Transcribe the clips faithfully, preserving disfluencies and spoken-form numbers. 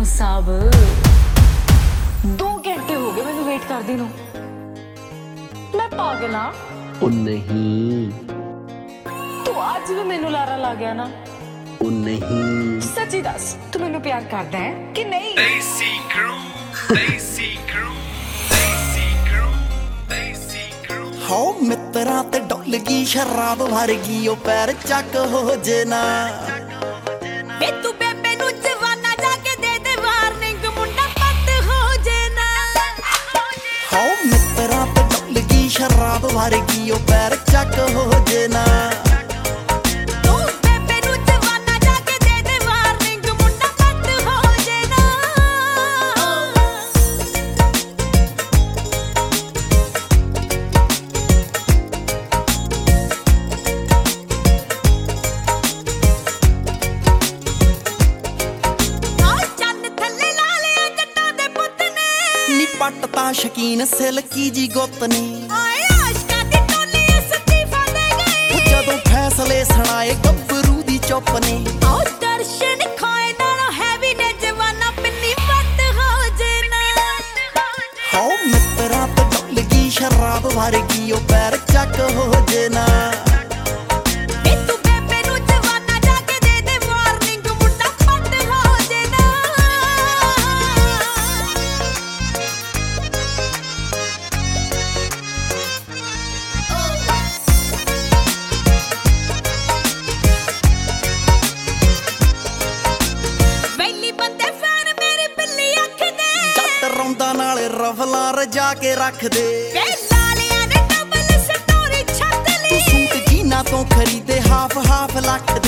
साहब दो घंटे हो गए मैनू वेट करदी नूं। मैं पागल हाँ? ओ नहीं, तू अज भी मैनू लारा ला गया ना? ओ नहीं, सच्ची दस तू मैनू प्यार करदा है कि नहीं? Desi crew, Desi crew, Desi crew, Desi crew। हो मित्रा ते डुल गई शराब वर्गी ओ पैर चक हो जेना वे तू बेबे नू जवाना जाके दे दे वार्निंग मुंडा पत हो जेना। हो मित्रा ते डुल गई शराब वर्गी ओ पैर चक हो जेना तू बेबे नू जवाना जाके दे दे वार्निंग मुंडा पत हो जेना। पट ता शकीन सिल्की जी गुत ने जदों फैसले सुनाए गब्बरू दी चुप ने दर्शन खोए नालों हैवी ने जवाना पिन्नी पत हो जेना। हो मित्रा ते डुल गई शराब वर्गी ओ पैर चक हो जेना वे तू बेबे नू जवाना जाके दे दे वार्निंग मुंडा पत हो जेना। रौंदा नाल रफला रजा के रख दे तू सूट जीना तो खरीदे हाफ हाफ लख दे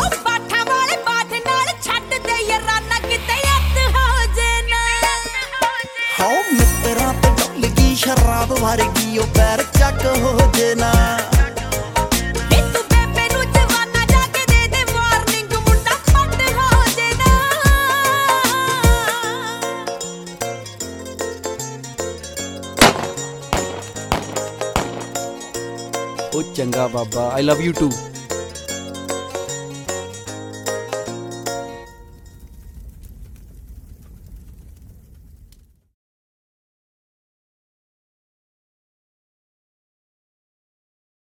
हो मित्रा ते डुल गई शराब वर्गी ओ पैर चक हो जेना ओ चंगा बाबा, आई लव यू टू।